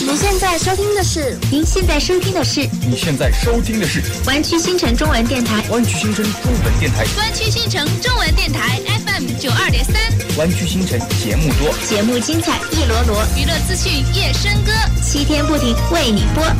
您现在收听的是湾区新城中文电台， 湾区新城中文电台 FM 92.3， 湾区新城节目多， 节目精彩一罗罗， 娱乐资讯夜笙歌 ，7天不停为你播。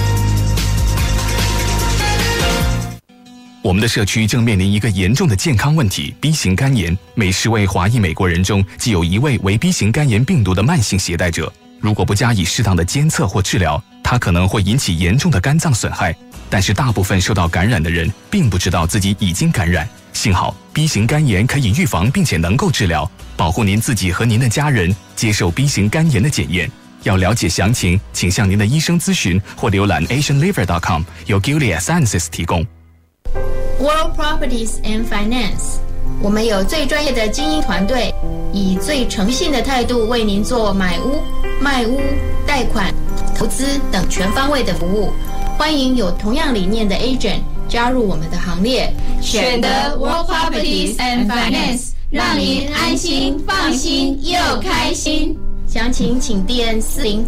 我们的社区正面临一个严重的健康问题 B 型肝炎，每10位华裔美国人中即有1位为 B 型肝炎病毒的慢性携带者。如果不加以适当的监测或治疗，它可能会引起严重的肝脏损害。但是大部分受到感染的人并不知道自己已经感染。幸好 B 型肝炎可以预防并且能够治疗，保护您自己和您的家人接受 B 型肝炎的检验。要了解详情，请向您的医生咨询或浏览 asianliver.com， 由 Gilead Sciences 提供。 World Properties and Finance， 我们有最专业的精英团队，以最诚信的态度为您做买屋、卖屋、贷款、投资等全方位的服务。欢迎有同样理念的 agent 加入我们的行列， 选择 World Properties and Finance， 让您安心、放心又开心。 详情请电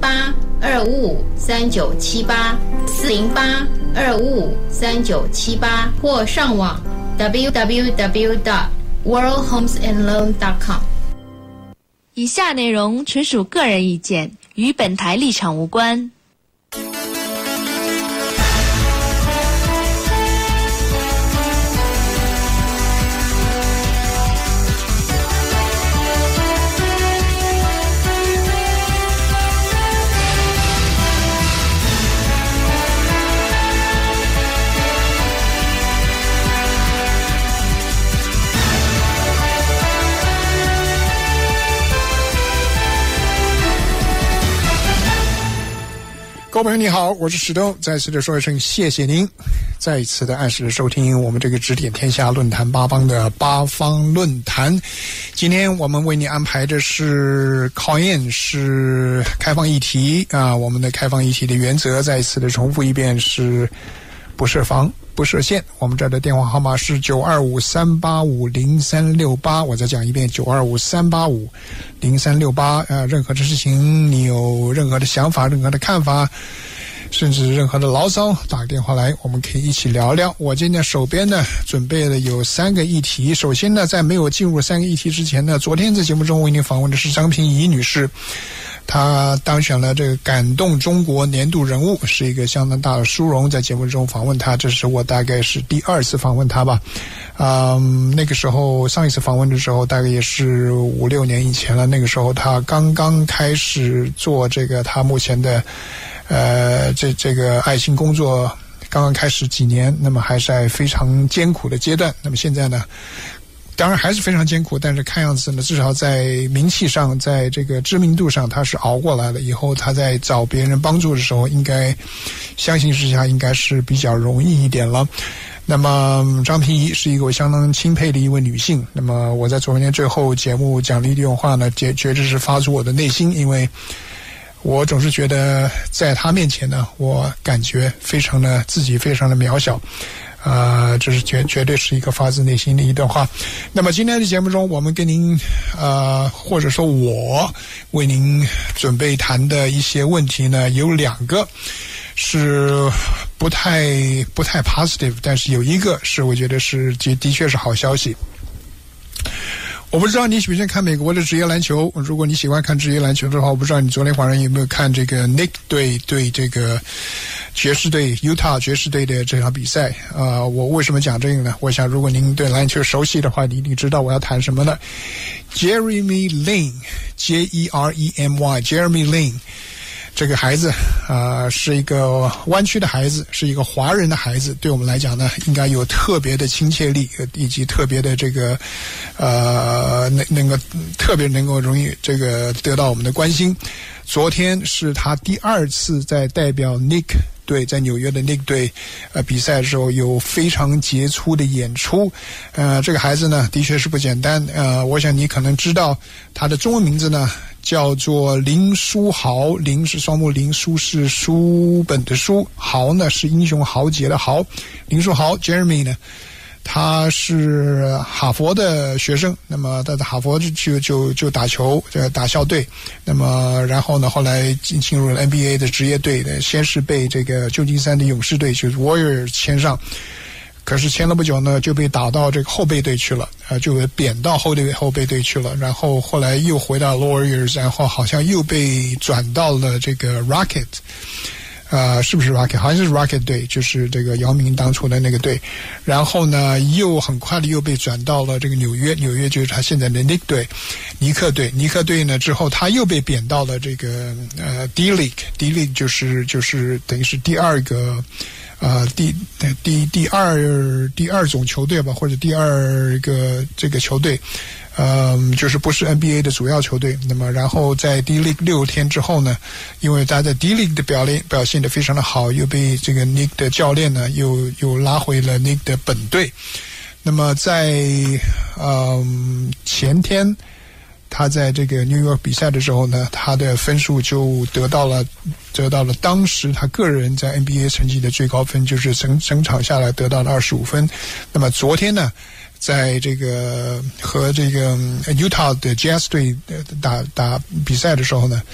408-255-3978 408-255-3978，或上网 www.worldhomesandloan.com。 以下内容纯属个人意见，与本台立场无关。 各位朋友你好，我是石头，再次的说一声谢谢您，再一次的按时的收听我们这个指点天下论坛八方的八方论坛。今天我们为你安排的是考验，是开放议题啊。我们的开放议题的原则再一次的重复一遍，是不设防不设限。我们这儿的电话号码是925-385-0368，我再讲一遍925-385-0368。任何的事情你有任何的想法、任何的看法，甚至任何的牢骚，打个电话来，我们可以一起聊聊。我今天手边呢准备了有3个议题。首先呢，在没有进入3个议题之前呢，昨天在节目中为您访问的是张平仪女士，她当选了这个感动中国年度人物，是一个相当大的殊荣。在节目中访问她，这是我大概是第2次访问她吧。那个时候上一次访问的时候大概也是5-6年以前了，那个时候她刚刚开始做这个她目前的这个爱心工作，刚刚开始几年，那么还是在非常艰苦的阶段。那么现在呢，当然还是非常艰苦，但是看样子呢，至少在名气上，在这个知名度上，他是熬过来了。以后他在找别人帮助的时候，应该相信之下应该是比较容易一点了。那么张平仪是一个我相当钦佩的一位女性。那么我在昨天最后节目讲了一段话呢，绝对是发自我的内心，因为我总是觉得在她面前呢，我感觉自己非常的渺小。这是绝对是一个发自内心的一段话。那么今天的节目中，我们跟您或者说我为您准备谈的一些问题呢，有2个是不太 positive， 但是有一个是我觉得是的确是好消息。我不知道你喜不喜欢看美国的职业篮球，如果你喜欢看职业篮球的话，我不知道你昨天晚上有没有看这个 Knicks 队对这个爵士队 Utah 爵士队的这场比赛。我为什么讲这个呢？我想如果您对篮球熟悉的话，你一定知道我要谈什么呢。 Jeremy Lin J-E-R-E-M-Y Jeremy Lin 这个孩子是一个湾区的孩子，是一个华人的孩子，对我们来讲呢，应该有特别的亲切力，以及特别的这个能够特别能够容易这个得到我们的关心。昨天是他第2次在代表 Knicks 队，在纽约的 Knicks 队比赛的时候有非常杰出的演出。这个孩子呢的确是不简单。我想你可能知道他的中文名字呢叫做林书豪，林是双木林，书是书本的书，豪呢是英雄豪杰的豪。林书豪 Jeremy 呢他是哈佛的学生，那么他在哈佛就打球，打校队，那么然后呢，后来进入了 NBA 的职业队，先是被这个旧金山的勇士队就是 Warriors 签上，可是签了不久呢，就被打到这个后备队去了，就被贬到后备队去了，然后后来又回到 Warriors， 然后好像又被转到了这个 Rocket。是不是 Rocket？ 好像是 Rocket 队，就是这个姚明当初的那个队。然后呢，又很快的又被转到了这个纽约就是他现在的尼克队。尼克队呢之后，他又被贬到了这个D League 就是等于是第二个第二种球队吧，或者第二个这个球队。就是不是 NBA 的主要球队。那么然后在 D League 6天之后呢，因为他在 D League 的表现得非常的好，又被这个 Nick 的教练呢又拉回了 Nick 的本队。那么在前天他在这个 New York 比赛的时候呢，他的分数就得到了当时他个人在 NBA 成绩的最高分，就是整场下来得到了25分。那么昨天呢，在这个和这个 Utah 的 Jazz 队打比赛的时候呢，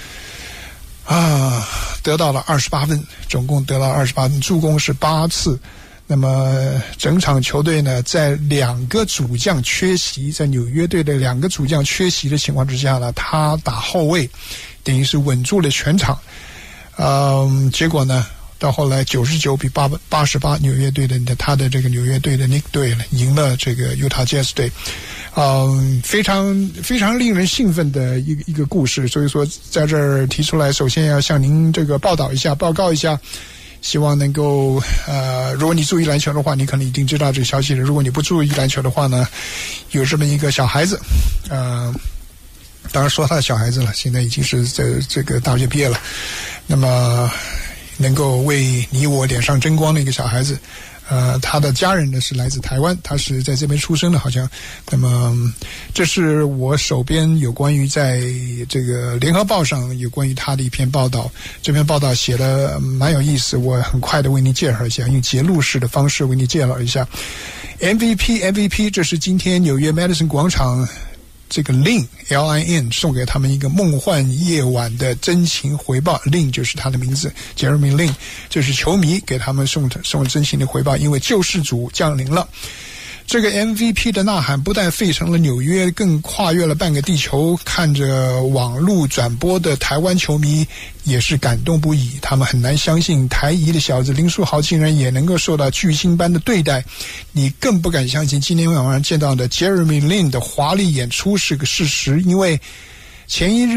得到了28分，总共得到28分，助攻是8次。那么整场球队呢，在两个主将缺席，在纽约队的两个主将缺席的情况之下呢，他打后卫，等于是稳住了全场。结果呢，到后来99比88，纽约队的他的这个纽约队的 Nick 队赢了这个 Utah Jazz 队，非常非常令人兴奋的一个故事。所以说在这儿提出来，首先要向您这个报告一下，希望能够如果你注意篮球的话，你可能已经知道这个消息了；如果你不注意篮球的话呢，有这么一个小孩子，当然说他的小孩子了，现在已经是这个大学毕业了，那么能够为你我脸上争光的一个小孩子，他的家人呢是来自台湾，他是在这边出生的，好像。那么，这是我手边有关于在这个联合报上有关于他的一篇报道。这篇报道写的蛮有意思，我很快的为您介绍一下，用节录式的方式为您介绍一下。MVP， 这是今天纽约 Madison 广场。这个 Lin 送给他们一个梦幻夜晚的真情回报。 Lin 就是他的名字 Jeremy Lin， 就是球迷给他们送真情的回报，因为救世主降临了。这个 MVP 的呐喊不但沸腾了纽约，更跨越了半个地球。看着网络转播的台湾球迷也是感动不已，他们很难相信台裔的小子林书豪竟然也能够受到巨星般的对待。你更不敢相信今天晚上见到的 Jeremy Lin 的华丽演出是个事实，因为前一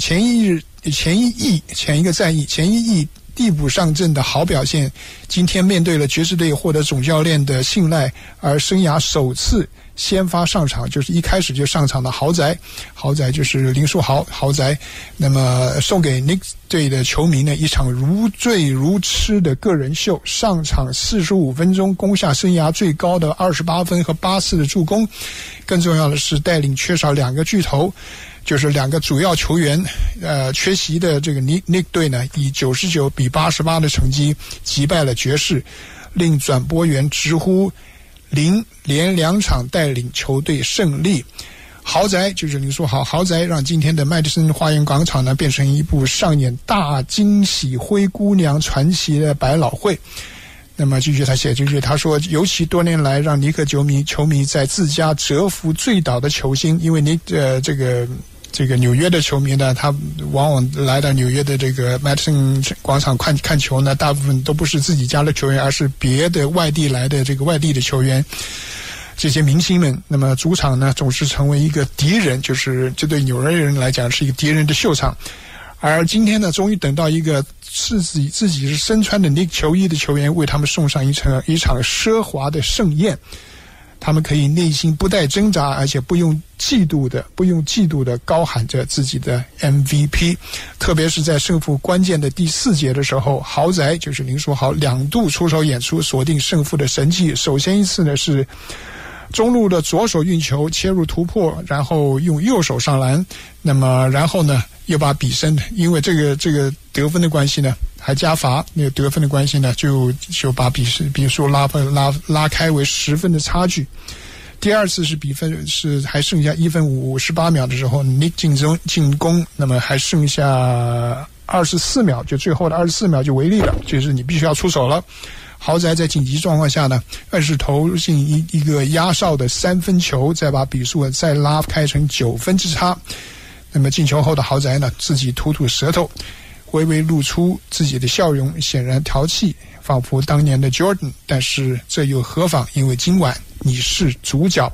个赛季递补上阵的好表现，今天面对了爵士队获得总教练的信赖，而生涯首次先发上场，就是一开始就上场的豪宅就是林书豪宅。那么送给 Knicks 队的球迷呢，一场如醉如痴的个人秀，上场45分钟，攻下生涯最高的28分和8次的助攻。更重要的是，带领缺少2个巨头，就是2个主要球员缺席的这个 Nick 队呢，以99比88的成绩击败了爵士，令转播员直呼林连2场带领球队胜利。豪宅就是林书豪，豪宅让今天的麦迪森花园广场呢变成一部上演大惊喜灰姑娘传奇的百老汇。那么继续他写这句，他说尤其多年来让尼克球迷在自家蛰伏醉倒的球星，因为这个纽约的球迷呢，他往往来到纽约的这个 Madison 广场看球呢，大部分都不是自己家的球员，而是别的外地来的这个外地的球员，这些明星们。那么主场呢总是成为一个敌人，就是这对纽约人来讲是一个敌人的秀场。而今天呢，终于等到一个自己是身穿的Knicks球衣的球员为他们送上一场奢华的盛宴。他们可以内心不带挣扎，而且不用嫉妒的高喊着自己的 MVP。 特别是在胜负关键的第4节的时候，豪宅就是林书豪2度出手演出锁定胜负的神迹。首先一次呢是中路的左手运球切入突破，然后用右手上篮，那么然后呢又把比分，因为这个得分的关系呢， 还加罚，那个得分的关系呢，就把比数拉开为10分的差距。第二次是比分是还剩下1分58秒的时候 ，Nick 进攻，那么还剩下24秒，就最后的24秒就违例了，就是你必须要出手了。豪宅在紧急状况下呢，是投进一个压哨的3分球，再把比数再拉开成9分之差。那么进球后的豪宅呢，自己吐舌头，微微露出自己的笑容，显然调戏，仿佛当年的 Jordan。但是这又何妨？因为今晚你是主角。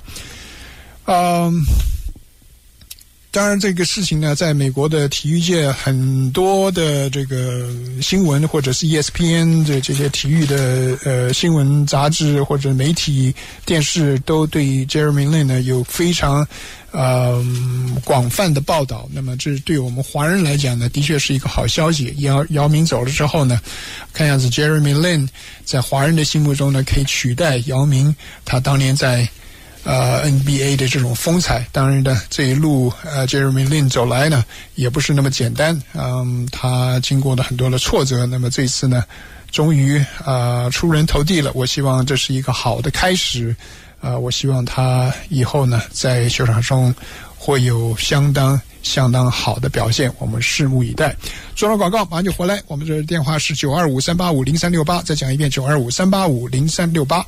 当然这个事情呢，在美国的体育界很多的这个新闻，或者是 ESPN 这些体育的新闻杂志或者媒体电视，都对 Jeremy Lin 呢有非常广泛的报道。那么这对我们华人来讲呢，的确是一个好消息。姚明走了之后呢，看样子 Jeremy Lin 在华人的心目中呢，可以取代姚明他当年在NBA 的这种风采。当然的，这一路Jeremy Lin 走来呢，也不是那么简单。他经过了很多的挫折，那么这次呢，终于出人头地了。我希望这是一个好的开始。我希望他以后呢，在球场中会有相当好的表现，我们拭目以待。做了广告，马上就回来。我们这电话是925-385-0368，再讲一遍925-385-0368。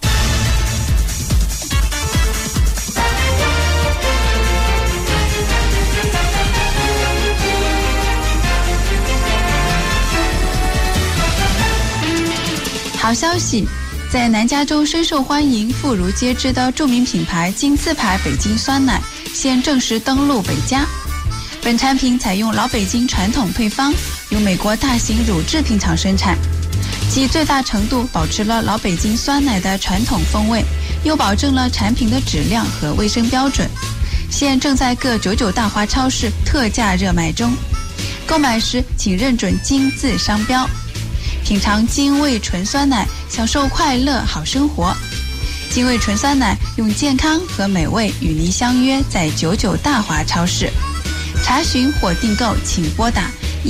好消息，在南加州深受欢迎、妇孺皆知的著名品牌金字牌北京酸奶现正式登陆北加。本产品采用老北京传统配方，由美国大型乳制品厂生产，其最大程度保持了老北京酸奶的传统风味，又保证了产品的质量和卫生标准。现正在各99大华超市特价热卖中，购买时请认准金字商标。品尝金味纯酸奶，享受快乐好生活。金味纯酸奶用健康和美味与您相约在99大华超市。查询或订购请拨打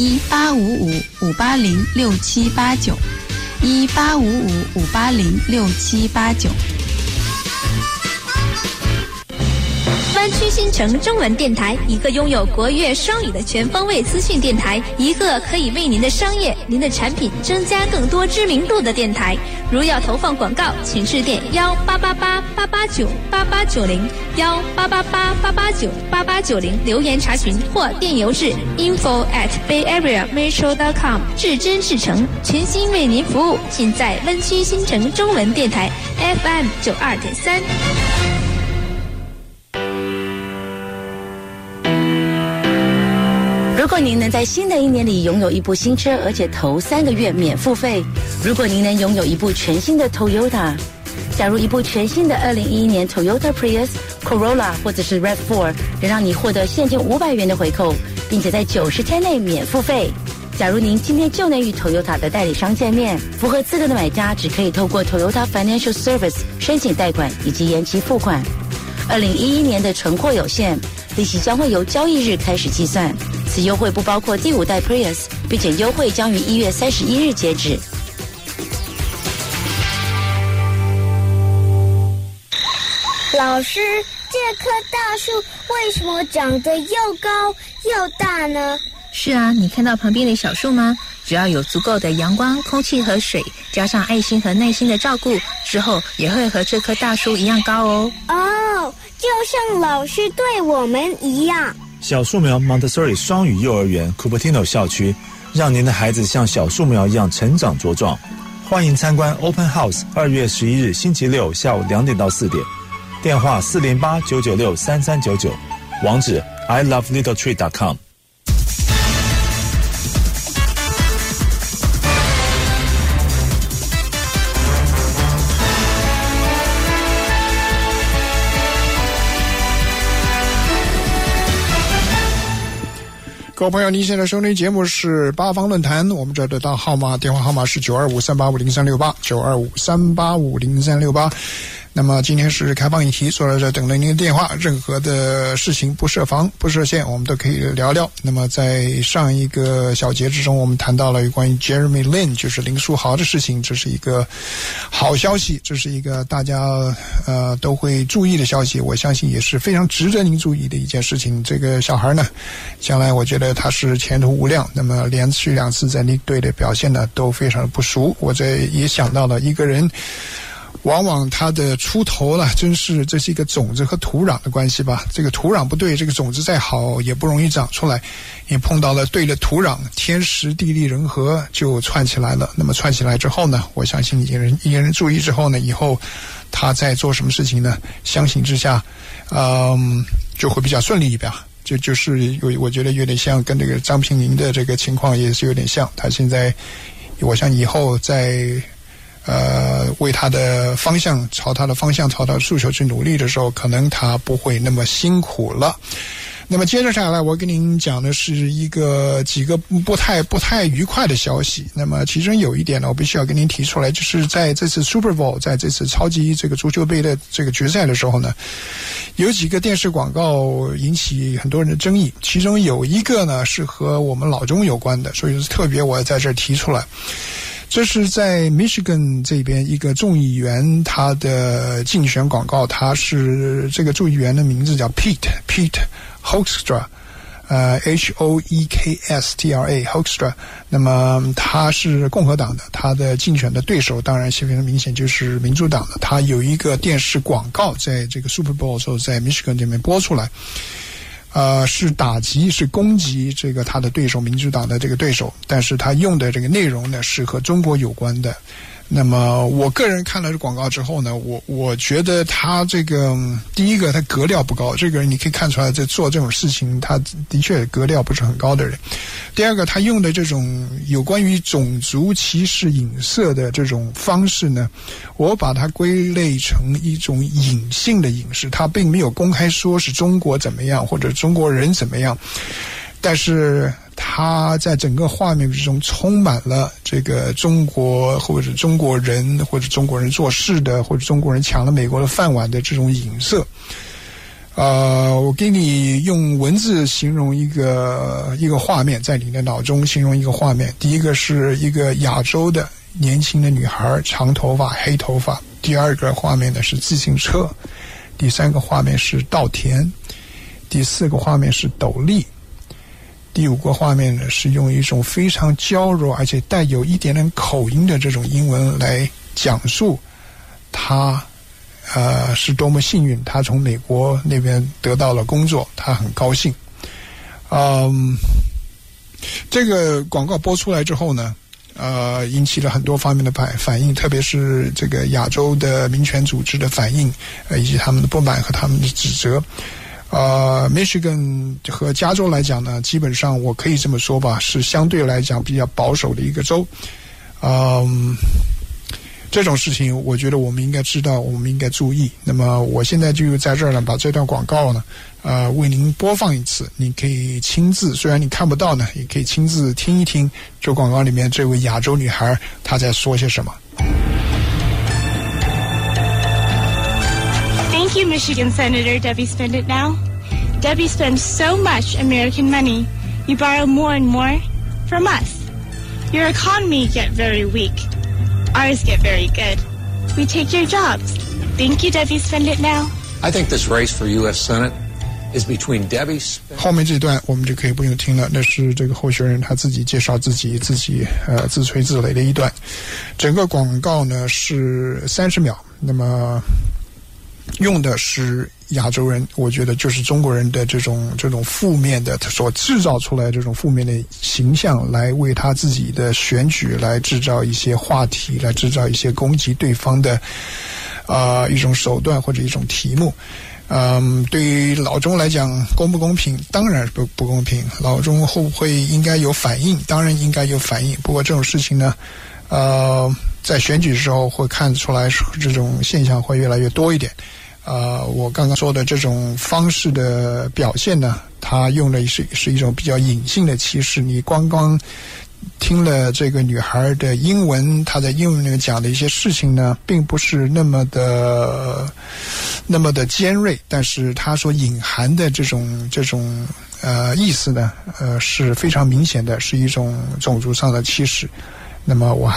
1855-580-6789 1855-580-6789。 湾区新城中文电台，一个拥有国粤双语的全方位资讯电台，一个可以为您的商业、您的产品增加更多知名度的电台。如要投放广告，请致电1888-889-8890 1888-889-8890留言查询，或电邮至 info@bayareametro.com。至真至诚，全心为您服务，尽在湾区新城中文电台 FM 92.3。 如果您能在新的一年里拥有一部新车，而且头3个月免付费；如果您能拥有一部全新的 Toyota， 假如一部全新的2011年 Toyota Prius、Corolla 或者是 RAV4 能让你获得现金500元的回扣，并且在90天内免付费。假如您今天就能与 Toyota 的代理商见面，符合资格的买家只可以透过 Toyota Financial Service 申请贷款以及延期付款。2011年的存货有限，利息将会由交易日开始计算。此优惠不包括第5代 Prius， 并且优惠将于1月31日截止。 老师，这棵大树为什么长得又高又大呢？ 是啊，你看到旁边的小树吗？只要有足够的阳光、空气和水，加上爱心和耐心的照顾，之后也会和这棵大树一样高哦。 哦，就像老师对我们一样。 小树苗 Montessori 双语幼儿园 Cupertino 校区，让您的孩子像小树苗一样成长茁壮。欢迎参观 Open House， 2月11日星期六下午2点到4点，电话408-996-3399，网址 ilovelittletree.com。 各位朋友，您现在收听节目是八方论坛，我们这的电话号码是925-385-0368 925-385-0368。 那么今天是开放议题，坐在这等着您的电话，任何的事情不设防不设限，我们都可以聊聊。那么在上一个小节之中，我们谈到了有关于 Jeremy Lin 就是林书豪的事情，这是一个好消息，这是一个大家都会注意的消息，我相信也是非常值得您注意的一件事情。这个小孩呢，将来我觉得他是前途无量，那么连续2次在利队的表现呢都非常的不俗。我这也想到了一个人，往往他的出头了，真是这是一个种子和土壤的关系吧。这个土壤不对，这个种子再好也不容易长出来。也碰到了对的土壤，天时地利人和就窜起来了。那么窜起来之后呢，我相信一个人注意之后呢，以后他在做什么事情呢，相形之下就会比较顺利一点。就是我觉得有点像跟这个张平宁的这个情况也是有点像。他现在我想以后在为他的方向朝他的诉求去努力的时候，可能他不会那么辛苦了。那么接着下来我跟您讲的是几个不太愉快的消息。那么其中有一点呢，我必须要跟您提出来，就是在这次 Super Bowl 在这次超级这个足球杯的这个决赛的时候呢，有几个电视广告引起很多人的争议，其中有一个呢是和我们老中有关的，所以特别我在这儿提出来。这是在 Michigan 这边一个众议员他的竞选广告，他是这个众议员的名字叫 Pete Hoekstra， Hoekstra Hoekstra。那么他是共和党的，他的竞选的对手当然是非常明显就是民主党的。他有一个电视广告在这个 Super Bowl 时候在 Michigan 这边播出来。是打击是攻击这个他的对手民主党的这个对手，但是他用的这个内容呢是和中国有关的。那么我个人看了这广告之后呢，我觉得他这个第一个他格调不高，这个人你可以看出来在做这种事情他的确格调不是很高的人。第二个他用的这种有关于种族歧视影射的这种方式呢，我把它归类成一种隐性的影视，他并没有公开说是中国怎么样或者中国人怎么样，但是他在整个画面之中充满了这个中国或者中国人或者中国人做事的或者中国人抢了美国的饭碗的这种影射。我给你用文字形容一个画面，在你的脑中形容一个画面。第一个是一个亚洲的年轻的女孩，长头发黑头发。第二个画面呢是自行车。第三个画面是稻田。第四个画面是斗笠。第五个画面呢是用一种非常娇柔而且带有一点点口音的这种英文来讲述他是多么幸运，他从美国那边得到了工作，他很高兴。这个广告播出来之后呢，引起了很多方面的反应，特别是这个亚洲的民权组织的反应，以及他们的不满和他们的指责。Michigan 和加州来讲呢，基本上我可以这么说吧，是相对来讲比较保守的一个州。这种事情我觉得我们应该知道，我们应该注意。那么我现在就在这儿呢，把这段广告呢为您播放一次，你可以亲自，虽然你看不到呢，也可以亲自听一听这广告里面这位亚洲女孩她在说些什么。 Thank you, Michigan Senator Debbie Spend It Now. Debbie spends so much American money, you borrow more and more from us. Your economy get very weak. Ours get very good. We take your jobs. Thank you, Debbie Spend It Now. I think this race for U.S. Senate is between Debbie Spend... 后面这段我们就可以不用听了，那是这个候选人他自己介绍自己自吹自擂的一段。整个广告呢是30秒，那么用的是亚洲人，我觉得就是中国人的这种负面的所制造出来这种负面的形象，来为他自己的选举来制造一些话题，来制造一些攻击对方的一种手段或者一种题目。对于老中来讲公不公平，当然不公平。老中会不会应该有反应，当然应该有反应。不过这种事情呢在选举的时候会看出来这种现象会越来越多一点。我刚刚说的这种方式的表现呢，它用的是一种比较隐性的歧视，你光听了这个女孩的英文，她在英文里面讲的一些事情呢，并不是那么的尖锐，但是她所隐含的这种意思呢，是非常明显的，是一种种族上的歧视。那么我还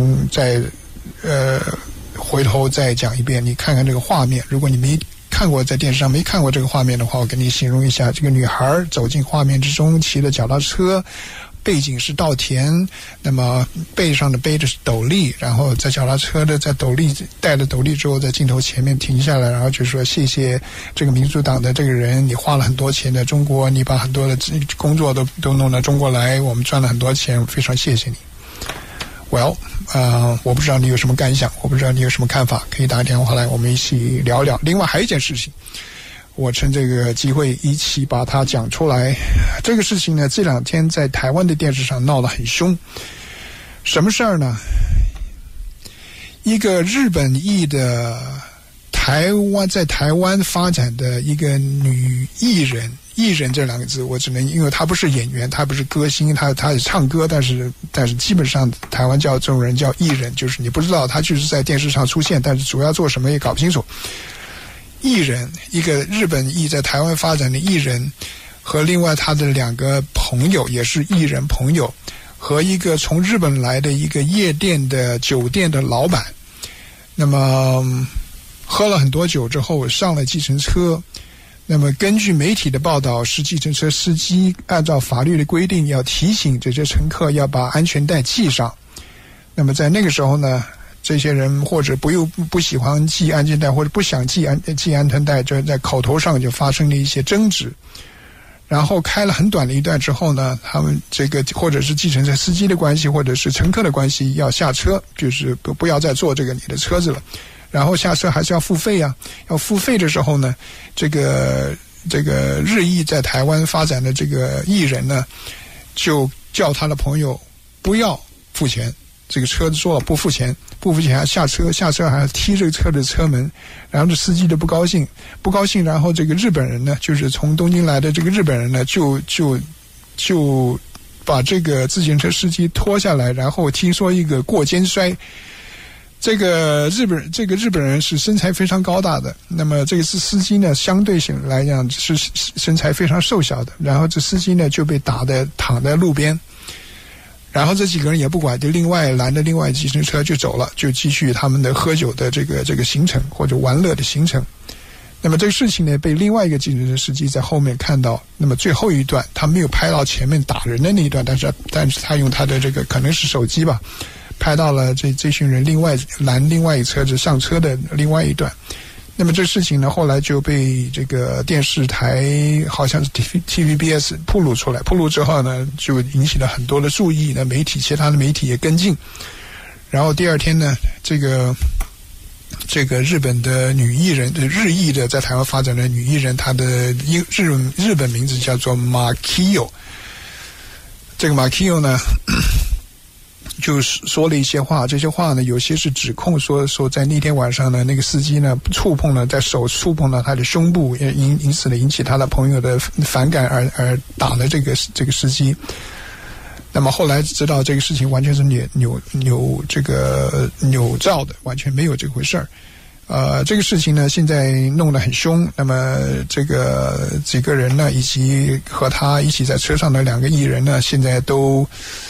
回头再讲一遍，你看看这个画面，如果你没看过，在电视上没看过这个画面的话，我给你形容一下，这个女孩走进画面之中，骑着脚踏车，背景是稻田，那么背上的背的是斗笠，然后在脚踏车的在斗笠带着斗笠之后，在镜头前面停下来，然后就说谢谢这个民主党的这个人，你花了很多钱在中国，你把很多的工作都弄到中国来，我们赚了很多钱，非常谢谢你。Well， 我不知道你有什么感想，我不知道你有什么看法，可以打电话来，我们一起聊聊。另外还有一件事情，我趁这个机会一起把它讲出来。这个事情呢，这两天在台湾的电视上闹得很凶。什么事儿呢？一个日本裔的在台湾发展的一个女艺人，艺人这两个字我只能，因为她不是演员，她不是歌星，她是唱歌，但是基本上台湾叫这种人叫艺人，就是你不知道她就是在电视上出现，但是主要做什么也搞不清楚。艺人，一个日本裔在台湾发展的艺人，和另外他的两个朋友也是艺人朋友，和一个从日本来的一个夜店的酒店的老板，那么喝了很多酒之后上了计程车，那么根据媒体的报道，是计程车司机按照法律的规定要提醒这些乘客要把安全带系上。那么在那个时候呢，这些人或者不喜欢系安全带，或者不想系安全带，就在口头上就发生了一些争执。然后开了很短的一段之后呢，他们这个或者是计程车司机的关系，或者是乘客的关系，要下车，就是不要再坐你的车子了。然后下车还是要付费啊，要付费的时候呢，这个日裔在台湾发展的这个艺人呢，就叫他的朋友不要付钱，这个车子说了不付钱还下车还要踢这个车的车门，然后这司机就不高兴，然后这个日本人呢，就是从东京来的这个日本人呢，就把这个自行车司机拖下来，然后听说一个过肩摔。这个日本人是身材非常高大的，那么这个司机呢，相对性来讲是身材非常瘦小的，然后这司机呢就被打得躺在路边，然后这几个人也不管，就拦着另外计程车就走了，就继续他们的喝酒的这个行程或者玩乐的行程。那么这个事情呢，被另外一个计程车司机在后面看到，那么最后一段他没有拍到前面打人的那一段，但是他用他的这个可能是手机吧，拍到了这群人拦另外一车子上车的另外一段。那么这事情呢，后来就被这个电视台好像是 TVBS 披露出来，披露之后呢，就引起了很多的注意，那其他的媒体也跟进。然后第二天呢，这个日本的女艺人，日裔的在台湾发展的女艺人，她的日本名字叫做 Makio。这个 Makio 呢，就说了一些话，这些话呢，有些是指控说在那天晚上呢，那个司机呢手触碰了他的胸部，也因此呢引起他的朋友的反感而打了这个司机。那么后来知道这个事情完全是扭造的，完全没有这回事儿。这个事情呢，现在弄得很凶。那么这个几个人呢，以及和他一起在车上的两个艺人呢，现在都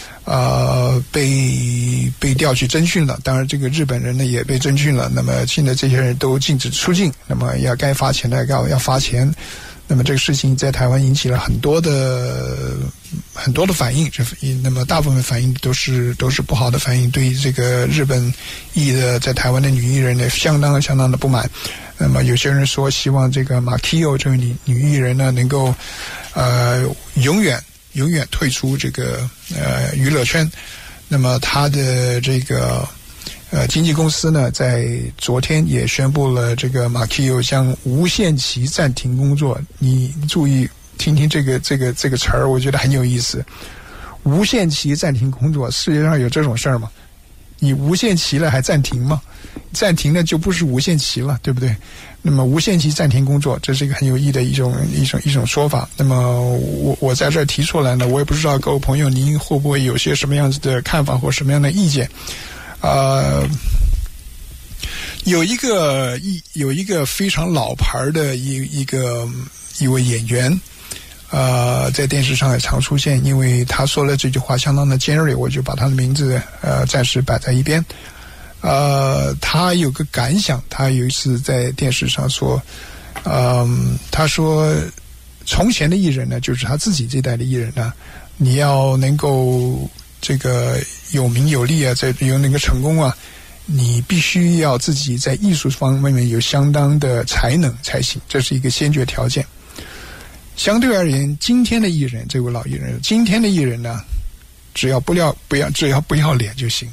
被调去侦讯了。当然这个日本人呢也被侦讯了。那么现在这些人都禁止出境，那么该罚钱的要罚钱。那么这个事情在台湾引起了很多的反应，那么大部分反应都是不好的反应，对于这个日本裔的在台湾的女艺人呢相当的不满。那么有些人说希望这个 Makio 这位女艺人呢能够永远退出这个娱乐圈。那么她的这个经纪公司呢，在昨天也宣布了这个 Makio 将无限期暂停工作。你注意听听这个词儿，我觉得很有意思。无限期暂停工作，世界上有这种事儿吗？ 你无限期了还暂停吗？暂停了就不是无限期了，对不对？那么无限期暂停工作，这是一个很有意义的一种说法。那么我在这儿提出来呢，我也不知道各位朋友您会不会有些什么样子的看法或什么样的意见。有一个非常老牌的一位演员，在电视上也常出现，因为他说了这句话相当的尖锐，我就把他的名字暂时摆在一边。他有个感想，他有一次在电视上说，他说从前的艺人呢，就是他自己这代的艺人呢，你要能够这个有名有利啊，有那个成功啊，你必须要自己在艺术方面有相当的才能才行，这是一个先决条件。相对而言，今天的艺人，这位老艺人，今天的艺人呢，只要不要脸就行。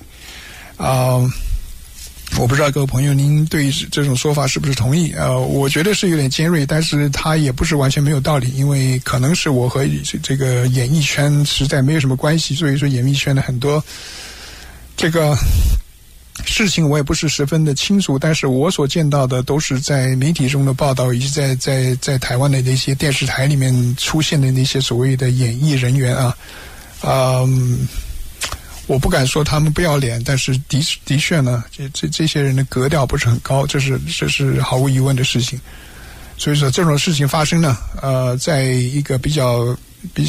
我不知道各位朋友您对这种说法是不是同意？我觉得是有点尖锐，但是他也不是完全没有道理，因为可能是我和这个演艺圈实在没有什么关系，所以说演艺圈的很多这个事情我也不是十分的清楚，但是我所见到的都是在媒体中的报道，以及在台湾的那些电视台里面出现的那些所谓的演艺人员啊，我不敢说他们不要脸，但是的确呢，这些人的格调不是很高，这是毫无疑问的事情。所以说这种事情发生呢，在一个比较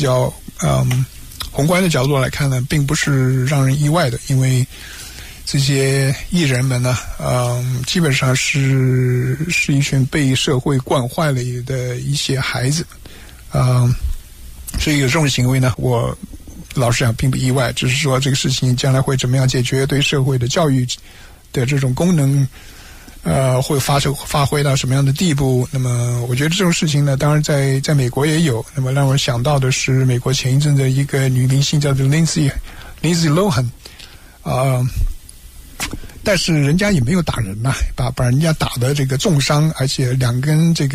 宏观的角度来看呢，并不是让人意外的，因为这些艺人们呢，基本上是一群被社会惯坏了的一些孩子，所以有这种行为呢，我老实讲并不意外，只是说这个事情将来会怎么样解决，对社会的教育的这种功能，会发挥到什么样的地步。那么我觉得这种事情呢，当然在美国也有。那么让我想到的是美国前一阵的一个女明星叫做 Lindsay Lohan， 但是人家也没有打人呐，把人家打的这个重伤，而且两根这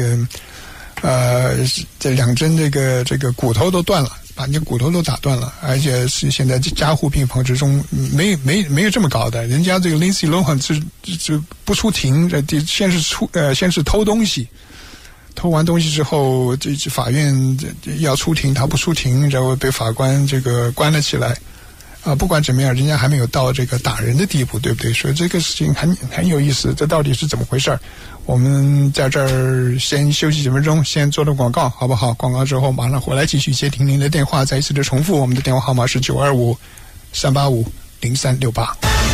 两针这个骨头都断了。把人家骨头都打断了，而且是现在加护病房之中，没有这么搞的。人家这个 Lindsay Lohan 是不出庭，先是偷东西，偷完东西之后，这法院要出庭，他不出庭，然后被法官这个关了起来。不管怎么样，人家还没有到这个打人的地步，对不对？所以这个事情很有意思，这到底是怎么回事？我们在这儿先休息几分钟，先做了广告，好不好？广告之后马上回来继续接听您的电话。再一次的重复，我们的电话号码是925-385-0368。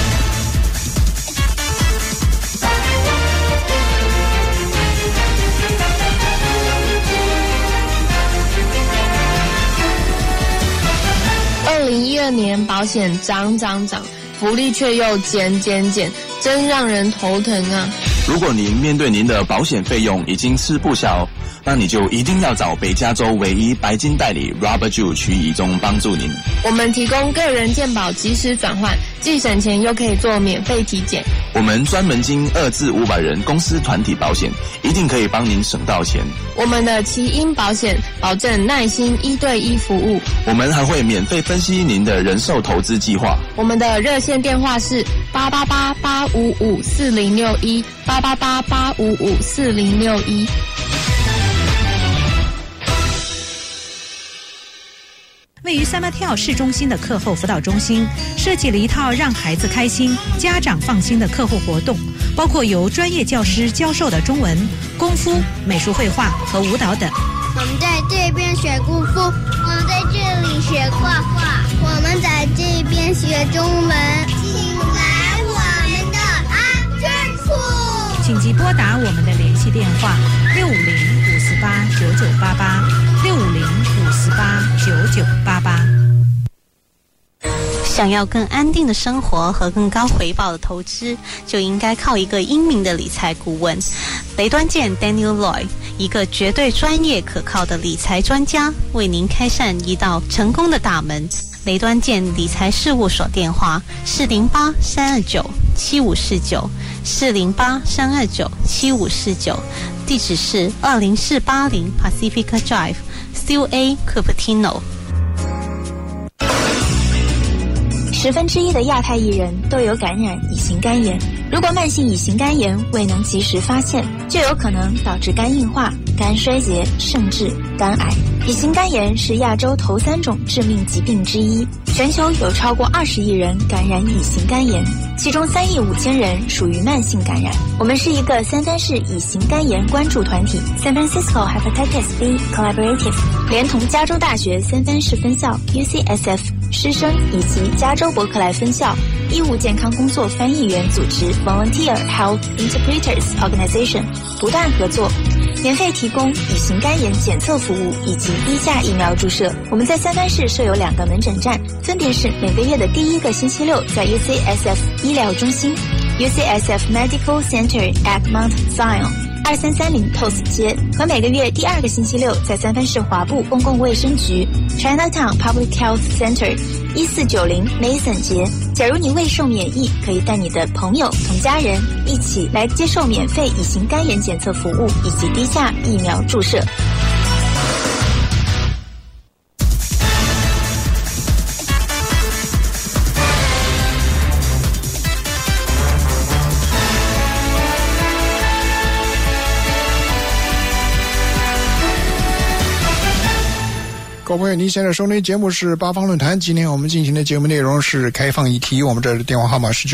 2012年保险涨，福利却又减，真让人头疼啊！ 如果您面对您的保险费用已经吃不消，那你就一定要找北加州唯一白金代理 Robert Jew 徐以中帮助您。 我们提供个人健保即时转换，既省钱又可以做免费体检。 我们专门经2至500人公司团体保险，一定可以帮您省到钱。 我们的奇英保险保证耐心1对1服务， 我们还会免费分析您的人寿投资计划。 我们的热线电话是888-855-4061 888-855-4061。 位于三八跳市中心的课后辅导中心设计了一套让孩子开心、家长放心的课后活动，包括由专业教师教授的中文、功夫、美术绘画和舞蹈等。 我们在这边学功夫，我们在这里学画画，我们在这边学中文。请来我们的安全处。 请即拨打我们的联系电话650-58-9988，650-58-9988。 想要更安定的生活和更高回报的投资，就应该靠一个英明的理财顾问。雷端健 Daniel Lloyd， 一个绝对专业可靠的理财专家，为您开善一道成功的大门。雷端健理财事务所电话408-329-7549 408-329-7549，地址是20480 Pacifica Drive Still A Cupertino。 1/10的亚太艺人都有感染乙型肝炎。如果慢性乙型肝炎未能及时发现，就有可能导致肝硬化、肝衰竭，甚至肝癌。乙型肝炎是亚洲头3种致命疾病之一，全球有超过20亿人感染乙型肝炎，其中3亿5千人属于慢性感染。我们是一个三藩市乙型肝炎关注团体 San Francisco Hepatitis B Collaborative， 连同加州大学三藩市分校 UCSF 师生以及加州伯克莱分校医务健康工作翻译员组织 Volunteer Health Interpreters Organization 不断合作，免费提供乙型肝炎检测服务以及低价疫苗注射。我们在三藩市设有2个门诊站，分别是每个月的第1个星期六在 UCSF 医疗中心 UCSF Medical Center at Mount Zion 2330 Toast 街，和每个月第2个星期六在三藩市华埠公共卫生局 Chinatown Public Health Center 1490 Mason 街。假如你未受免疫，可以带你的朋友同家人一起来接受免费乙型肝炎检测服务以及低价疫苗注射。 各位朋友，您现在收听节目是八方论坛。今天我们进行的节目内容是开放议题，我们这儿的电话号码是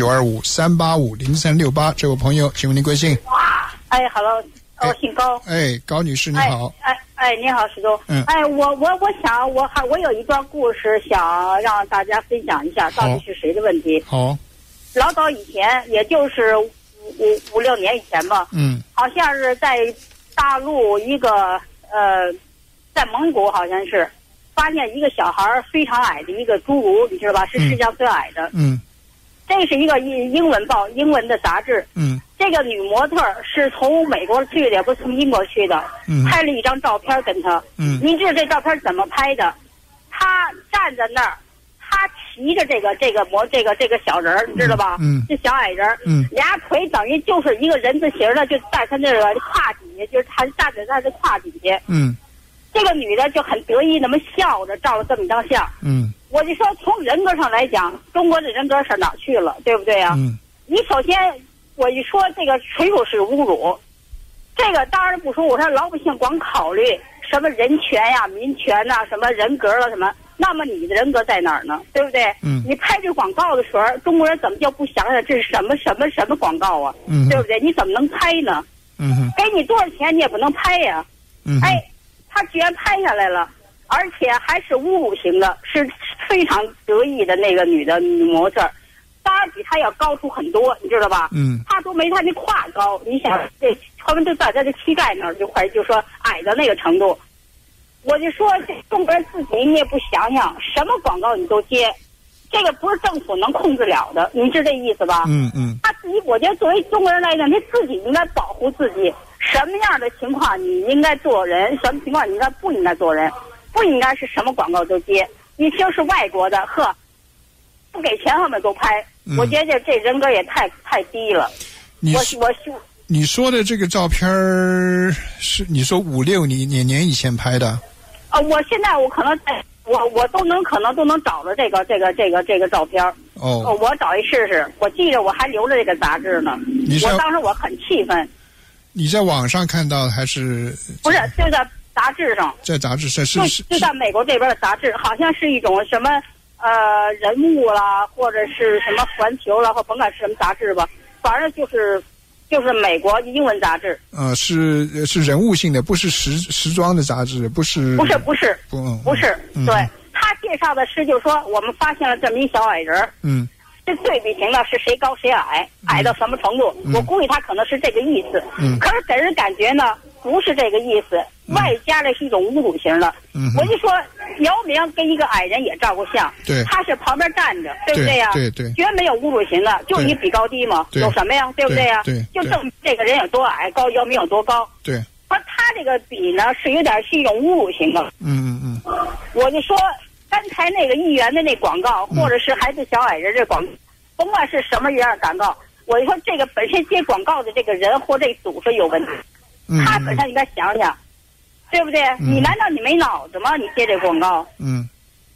925-385-0368。这位朋友，请问您贵姓？ 哎 ，Hello， 我姓高。 哎，高女士，你好。 你好，石头。我想我有一段故事想让大家分享一下，到底是谁的问题？ 好。 老早以前，也就是五六年以前吧。好像是在大陆一个在蒙古好像是。发现一个小孩非常矮的一个侏儒，你知道吧？是世界上最矮的。这是一个英文的杂志。这个女模特是从美国去的，也不是从英国去的。拍了一张照片跟她。您知道这照片怎么拍的？她站在那儿，她骑着这个小人，你知道吧？这小矮人，俩腿等于就是一个人字形的，就在她那个胯底下，就是她站在她的胯底下。这个女的就很得意，那么笑着照了这么一张相。我就说从人格上来讲，中国的人格上哪去了，对不对呀？你首先我一说这个纯属是侮辱，这个当然不说。我说老百姓光考虑什么人权呀、民权呐、什么人格了什么，那么你的人格在哪儿呢？对不对？你拍这广告的时候，中国人怎么就不想想这是什么广告啊？对不对？你怎么能拍呢？给你多少钱你也不能拍呀？他居然拍下来了，而且还是侮辱型的，是非常得意的那个女模特，当然比他要高出很多，你知道吧？他都没他那胯高，你想这他们就在他的膝盖那儿就说矮的那个程度。我就说这中国人自己你也不想想，什么广告你都接，这个不是政府能控制了的，你是这意思吧？他自己，我觉得作为中国人来讲，他自己应该保护自己。什么样的情况你应该做人，什么情况你应该不应该做人，不应该是什么广告都接。你就是外国的，不给钱他们都拍，我觉得这人格也太低了。 你说的这个照片是你说5、6年以前拍的？ 我现在我可能我可能都能找着这个照片。我找一试试。我记着我还留着这个杂志呢。我当时我很气愤。 你在网上看到还是？ 不是，就在杂志上。 在杂志上就在美国这边的杂志，好像是一种什么人物啦，或者是什么环球啦，或甭管是什么杂志吧，反正就是美国英文杂志。 是人物性的，不是时装的杂志，不是。不是。对，他介绍的是，就是说我们发现了这么一小矮人。这对比型的是谁高谁矮，矮到什么程度？我估计他可能是这个意思。可是给人感觉呢，不是这个意思，外加的是一种侮辱型的。我就说，姚明跟一个矮人也照过相，他是旁边站着，对不对呀？ 对， 绝没有侮辱型的，就你比高低嘛，有什么呀？对不对呀？就证明这个人有多矮，姚明有多高。 对， 而他这个比呢，是有点是一种侮辱型的。我就说。刚才那个议员的那广告，或者是孩子小矮人这广告，甭管是什么样广告，我就说这个本身接广告的这个人或这组织有问题，他本身应该想想，对不对？你难道你没脑子吗？你接这广告？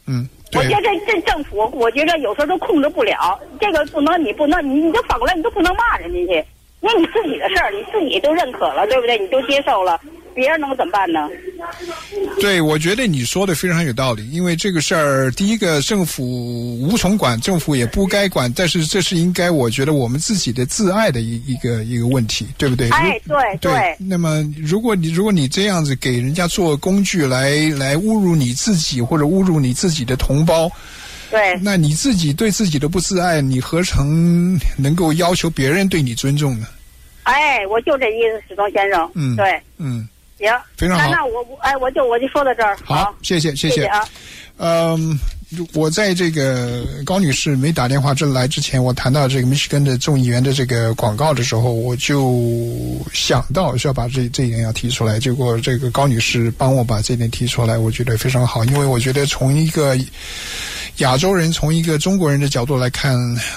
我觉得这政府，我觉得有时候都控制不了，这个不能，你就反过来你都不能骂人家去，因为你自己的事儿，你自己都认可了，对不对？你都接受了，别人能怎么办呢？ 对，我觉得你说的非常有道理，因为这个事儿，第一个政府无从管，政府也不该管，但是这是应该，我觉得我们自己的自爱的一个问题，对不对？ 哎，对。 那么，如果你这样子给人家做工具来侮辱你自己或者侮辱你自己的同胞， 对， 那你自己对自己都不自爱，你何曾能够要求别人对你尊重呢？ 哎，我就这意思，史东先生。对，行， 非常好。 那我就说到这儿。 好，谢谢啊。 我在这个高女士没打电话来之前，我谈到这个密歇根的众议员的这个广告的时候，我就想到是要把这一点要提出来。结果这个高女士帮我把这一点提出来，我觉得非常好，因为我觉得从一个亚洲人，从一个中国人的角度来看，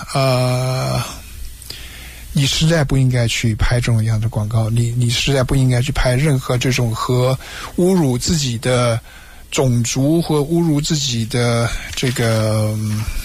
你实在不应该去拍这种样的广告，你实在不应该去拍任何这种和侮辱自己的种族和侮辱自己的这个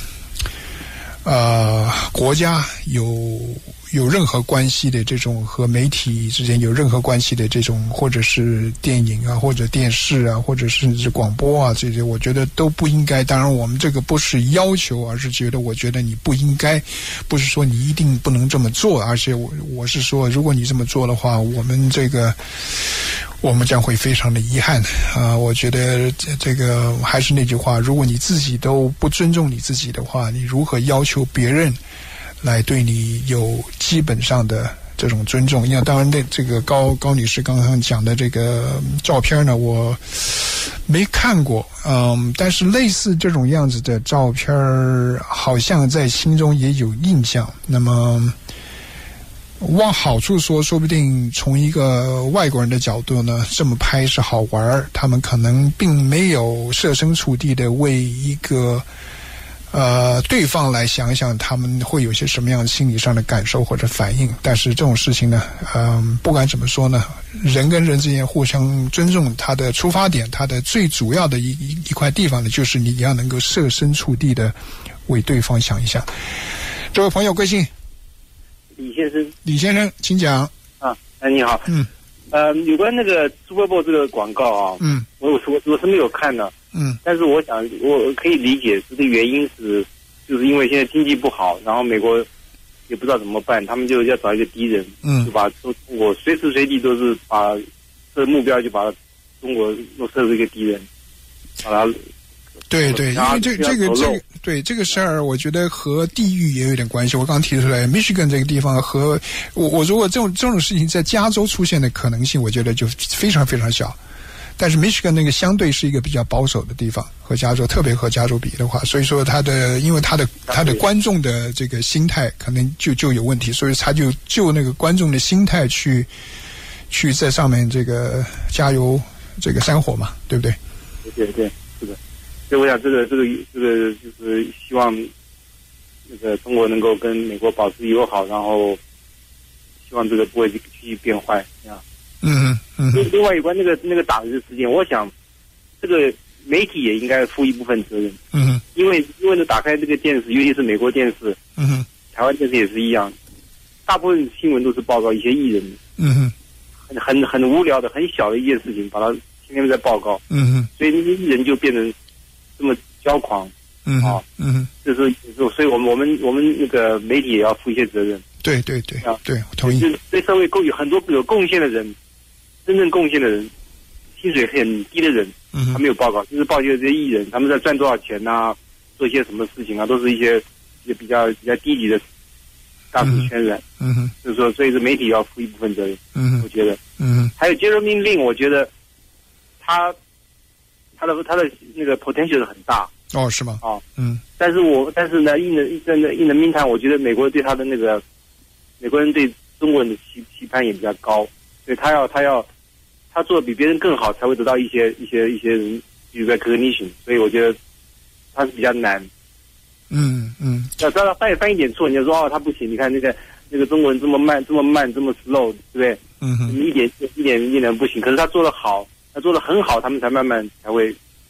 国家有任何关系的这种，和媒体之间有任何关系的这种，或者是电影啊，或者电视啊，或者甚至是广播啊，这些我觉得都不应该。当然我们这个不是要求，而是我觉得你不应该，不是说你一定不能这么做，而且我是说，如果你这么做的话，我们将会非常的遗憾我觉得这个还是那句话，如果你自己都不尊重你自己的话，你如何要求别人来对你有基本上的这种尊重？因为当然这个高女士刚刚讲的这个照片呢，我没看过，但是类似这种样子的照片好像在心中也有印象。那么往好处说不定从一个外国人的角度呢，这么拍是好玩，他们可能并没有设身处地的为一个对方来想想他们会有些什么样的心理上的感受或者反应。但是这种事情呢，不管怎么说呢，人跟人之间互相尊重，他的出发点，他的最主要的一块地方呢，就是你要能够设身处地的为对方想一想。这位朋友贵姓？李先生，请讲。 你好。有关那个 Super Bowl 这个广告啊，我是没有看的。但是我想我可以理解这个原因就是因为现在经济不好，然后美国也不知道怎么办，他们就要找一个敌人，就把中国随时随地都是把这个目标就把中国弄设置一个敌人，把它。 对，因为这个事儿，我觉得和地域也有点关系。我刚提出来 ，Michigan 这个地方和我如果这种事情在加州出现的可能性，我觉得就非常非常小。但是 Michigan 那个相对是一个比较保守的地方，和加州，特别和加州比的话，所以说因为他的观众的这个心态可能就有问题，所以他就那个观众的心态去在上面这个加油这个山火嘛，对不对？ 对，是的。所以我想这个就是希望那个中国能够跟美国保持友好，然后希望这个不会继续变坏啊。另外有关那个打人的事件，我想这个媒体也应该负一部分责任。因为呢，打开这个电视，尤其是美国电视，台湾电视也是一样，大部分新闻都是报告一些艺人，很无聊的、很小的一件事情，把它天天在报告，所以那些艺人就变成这么骄狂，就是所以我们那个媒体也要负一些责任。对，我同意。就是对社会有很多有贡献的人，真正贡献的人，薪水很低的人，他没有报告，就是报一些这些艺人，他们在赚多少钱啊，做一些什么事情啊，都是一些比较低级的大肆渲染。就是说，所以是媒体要负一部分责任。我觉得。还有接受命令，我觉得他的那个 potential 很大。 是吗？ 但是呢 in the meantime， 我觉得美国对他的那个美国人对中国人的期盼也比较高，所以他做的比别人更好，才会得到一些人recognition， 所以我觉得他是比较难。要知道他翻译点错，你就说他不行，你看那个中国人这么慢这么 slow， 对不对？一点不行。可是他做得好，他做得很好，他们才慢慢才会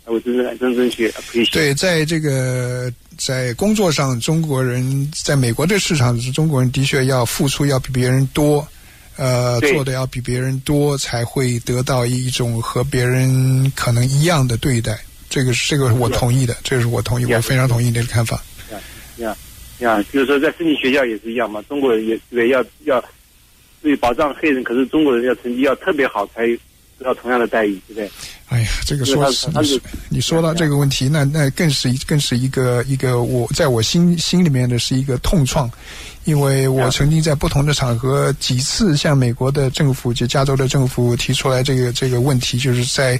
才会真正去 appreciate。 对，在工作上，中国人在美国的市场，中国人的确要付出要比别人多，做的要比别人多，才会得到一种和别人可能一样的对待。这个我同意的，这是我同意，我非常同意这个看法。 就是说在私立学校也是一样嘛，中国人也对要对保障黑人，可是中国人要成绩要特别好才得到同样的待遇，对不对？ 哎呀，这个你说到这个问题，那更是一个我在我心里面的是一个痛创，因为我曾经在不同的场合几次向美国的政府，就加州的政府提出来这个问题，就是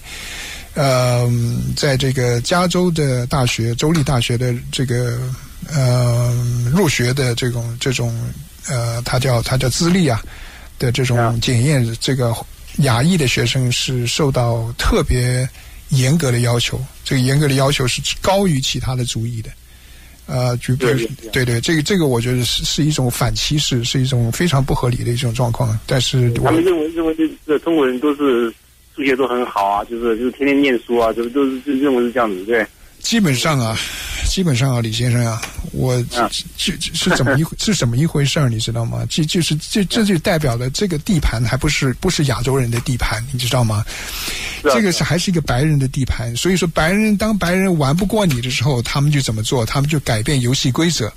在这个加州的大学，州立大学的这个入学的这种它叫资历啊的这种检验，这个亚裔的学生是受到特别严格的要求，这个严格的要求是高于其他的族裔的。对，这个我觉得是一种反歧视，是一种非常不合理的一种状况。但是他们认为这中国人都是数学都很好啊，就是天天念书啊，都是认为是这样子，对。 基本上啊，李先生啊，我是怎么一回事儿，你知道吗？这就代表了这个地盘还不是亚洲人的地盘，你知道吗？这个还是一个白人的地盘，所以说当白人玩不过你的时候，他们就怎么做？他们就改变游戏规则。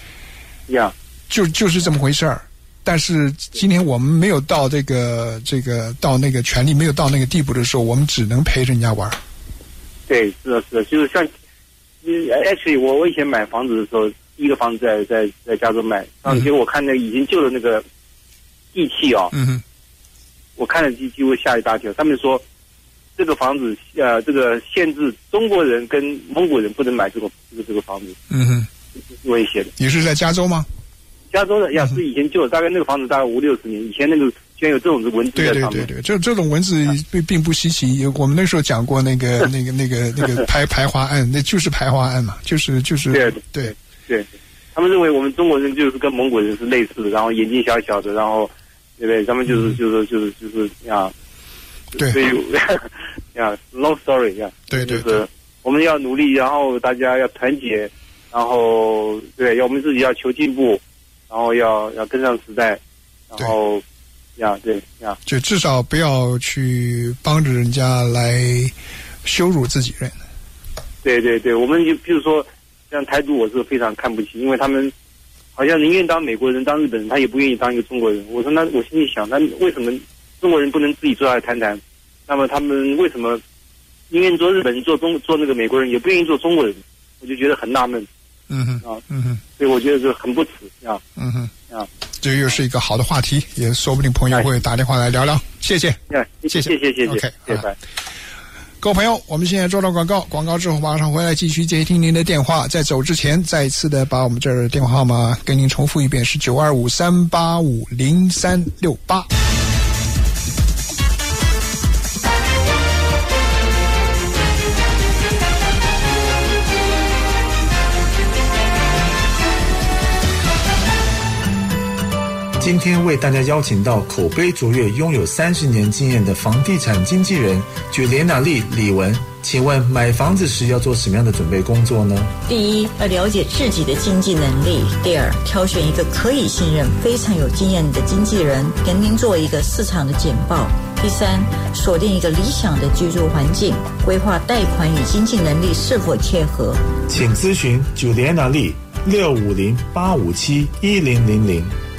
就是这么回事儿。但是今天我们没有到这个到那个权利没有到那个地步的时候，我们只能陪人家玩。 对，是的，就是像，actually 我以前买房子的时候，第一个房子在加州买，结果我看那个已经旧的那个地契哦，我看了几乎吓一大跳，上面说这个房子这个限制中国人跟蒙古人不能买这个房子，是威胁的。 你是在加州吗？ 加州的是以前旧的，大概那个房子大概50-60年，以前那个居然有这种文字在上面。 对，这种文字并不稀奇。我们那时候讲过那个排华案，那就是排华案嘛，就是对。他们认为我们中国人就是跟蒙古人是类似的，然后眼睛小小的，然后对不对？他们就是呀， 对， 所以long story 对， 就是我们要努力，然后大家要团结，然后对，我们自己要求进步。然后要跟上时代，然后就至少不要去帮着人家来羞辱自己人。 对，我们就比如说像台独，我是非常看不起，因为他们好像宁愿当美国人、当日本人，他也不愿意当一个中国人。我说我心里想，那为什么中国人不能自己坐下来谈谈？那么他们为什么宁愿做日本人、做那个美国人，也不愿意做中国人？我就觉得很纳闷。所以我觉得这很不耻这又是一个好的话题，也说不定朋友会打电话来聊聊。谢谢 OK， 拜。 各位朋友，我们现在做到广告之后马上回来继续接听您的电话。在走之前，再一次的把我们这儿的电话号码跟您重复一遍，是925-385-0368。 今天为大家邀请到口碑卓越、拥有30年经验的房地产经纪人据连娜丽李文，请问买房子时要做什么样的准备工作呢？ 第一，要了解自己的经济能力；第二，挑选一个可以信任、非常有经验的经纪人，跟您做一个市场的简报；第三，锁定一个理想的居住环境，规划贷款与经济能力是否切合。 请咨询据连娜丽650-857-1000。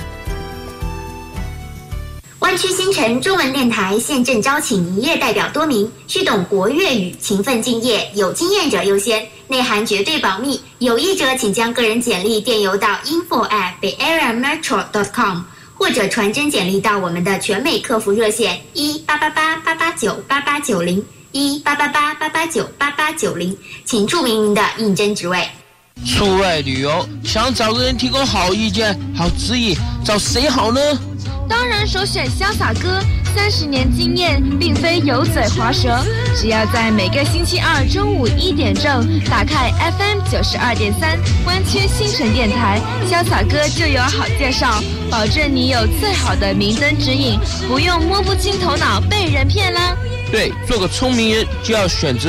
湾区新城中文电台现正招请营业代表多名，需懂国粤语，勤奋敬业，有经验者优先，内涵绝对保密。有意者请将个人简历电邮到 info@bayareametro.com 或者传真简历到我们的全美客服热线1-888-889-8890 1-888-889-8890，请注明您的应征职位。 出外旅游，想找个人提供好意见、好指引，找谁好呢？ 当然首选潇洒哥，30年经验，并非油嘴滑舌。只要在每个星期二中午1点正打开 FM 92.3湾区新城电台，潇洒哥就有好介绍，保证你有最好的明灯指引，不用摸不清头脑被人骗啦。 对，做个聪明人就要选择听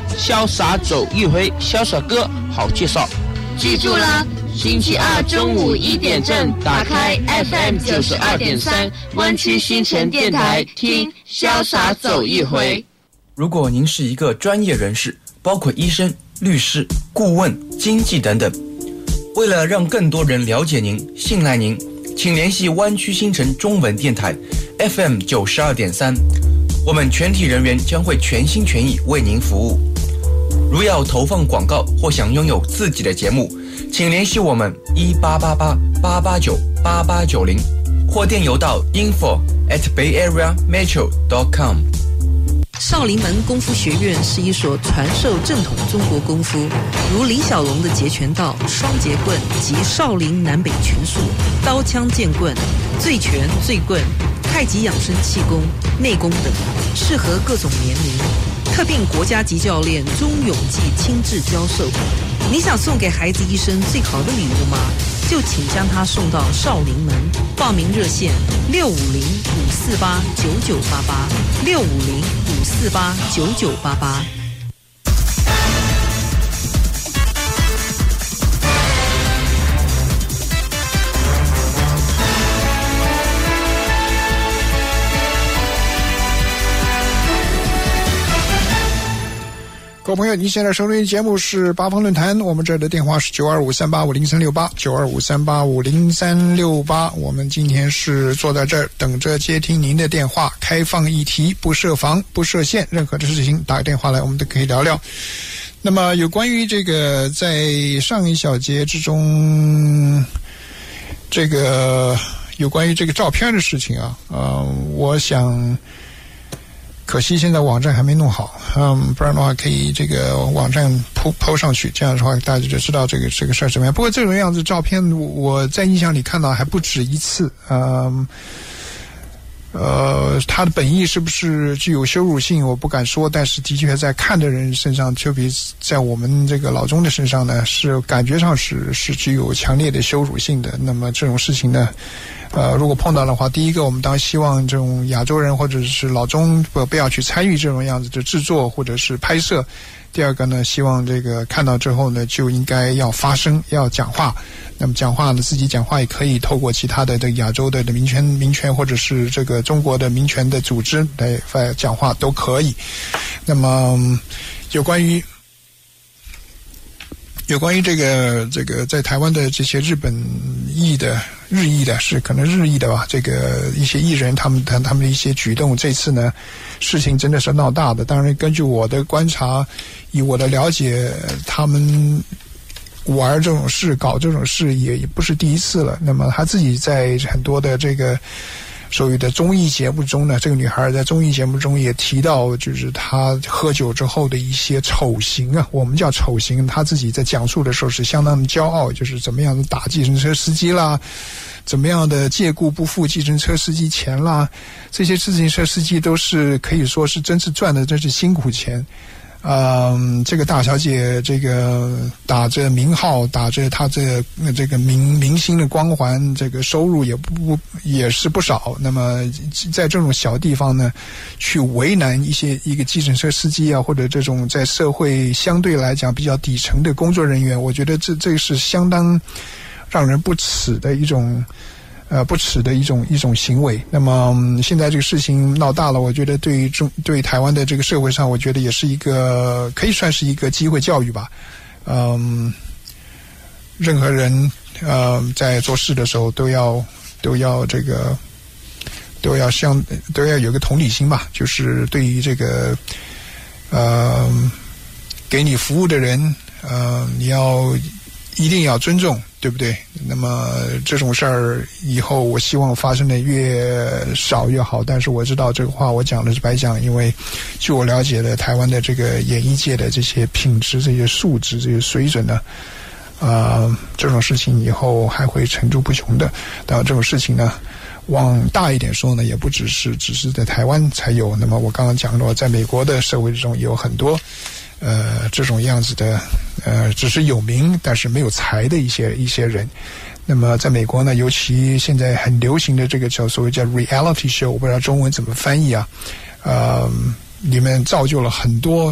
潇洒走一回，潇洒哥好介绍。 记住了，星期二中午1点正，打开 FM 92.3湾区新城电台，听潇洒走一回。 如果您是一个专业人士，包括医生、律师、顾问、经纪等等，为了让更多人了解您、信赖您，请联系湾区新城中文电台 FM 92.3，我们全体人员将会全心全意为您服务。如要投放广告或想拥有自己的节目，请联系我们1888-889-8890，或电邮到 info@bayareametro.com。 少林门功夫学院是一所传授正统中国功夫，如李小龙的截拳道、双截棍及少林南北拳术、刀枪剑棍、醉拳、醉棍、太极养生气功、内功等，适合各种年龄。特聘国家级教练钟永记亲自教授。你想送给孩子一生最好的礼物吗？就请将他送到少林门。报名热线650-548-9988，650-548-9988。 各位朋友，您现在收听的节目是八方论坛，我们这儿的电话是925-385-0368，925-385-0368。我们今天是坐在这儿等着接听您的电话，开放议题，不设防不设限，任何的事情打个电话来我们都可以聊聊。那么有关于这个在上一小节之中这个有关于这个照片的事情啊，我想可惜现在网站还没弄好，不然的话可以这个网站抛上去，这样的话大家就知道这个事儿怎么样。不过这种样子照片我在印象里看到还不止一次，它的本意是不是具有羞辱性我不敢说，但是的确在看的人身上，特别在我们这个老中的身上呢，是感觉上是具有强烈的羞辱性的。那么这种事情呢，如果碰到的话，第一个我们当然希望这种亚洲人或者是老中不要去参与这种样子的制作或者是拍摄。第二个呢，希望这个看到之后呢，就应该要发声，要讲话。那么讲话呢，自己讲话也可以透过其他的这个亚洲的民权或者是这个中国的民权的组织来讲话都可以。那么有关于这个在台湾的这些日裔的是可能日裔的吧，这个一些艺人他们的一些举动，这次呢事情真的是闹大的。当然根据我的观察，以我的了解，他们玩这种事搞这种事也不是第一次了。那么他自己在很多的这个所谓的综艺节目中呢，这个女孩在综艺节目中也提到，就是她喝酒之后的一些丑行啊，我们叫丑行。她自己在讲述的时候是相当的骄傲，就是怎么样的打计程车司机啦，怎么样的借故不付计程车司机钱啦，这些自行车司机都是可以说是真是赚的真是辛苦钱。这个大小姐这个打着名号，打着她这个明星的光环，这个收入也是不少。那么在这种小地方呢，去为难一个计程车司机啊，或者这种在社会相对来讲比较底层的工作人员，我觉得这是相当让人不耻的一种行为。那么现在这个事情闹大了，我觉得对台湾的这个社会上，我觉得也是一个可以算是一个机会教育吧。任何人在做事的时候都要有个同理心吧，就是对于这个给你服务的人，你一定要尊重，对不对？那么这种事儿以后我希望发生的越少越好，但是我知道这个话我讲的是白讲，因为据我了解的台湾的这个演艺界的这些品质、这些素质、这些水准呢，这种事情以后还会层出不穷的。当然这种事情呢，往大一点说呢，也不只是在台湾才有。那么我刚刚讲了，在美国的社会中也有很多这种样子的只是有名但是没有才的一些人。那么在美国呢，尤其现在很流行的这个所谓叫 reality show， 我不知道中文怎么翻译啊，里面造就了很多